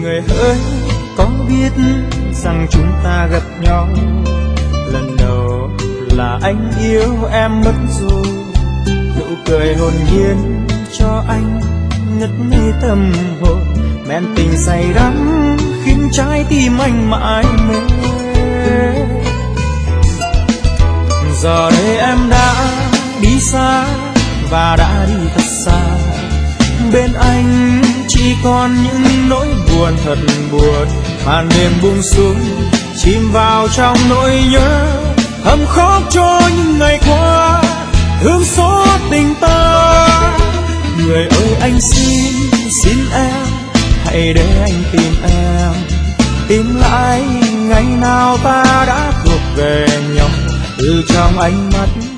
Người ơi, có biết rằng chúng ta gặp nhau lần đầu là anh yêu em mất rồi. Nụ cười hồn nhiên cho anh ngất ngây tâm hồn, men tình say đắm khiến trái tim anh mãi mê. Giờ đây em đã đi xa và đã đi thật xa, bên anh chỉ còn những nỗi buồn thật buồn. Màn đêm buông xuống chìm vào trong nỗi nhớ, thầm khóc cho những ngày qua thương xót tình ta. Người ơi anh xin em hãy để anh tìm em, tìm lại ngày nào ta đã thuộc về nhau. Từ trong ánh mắt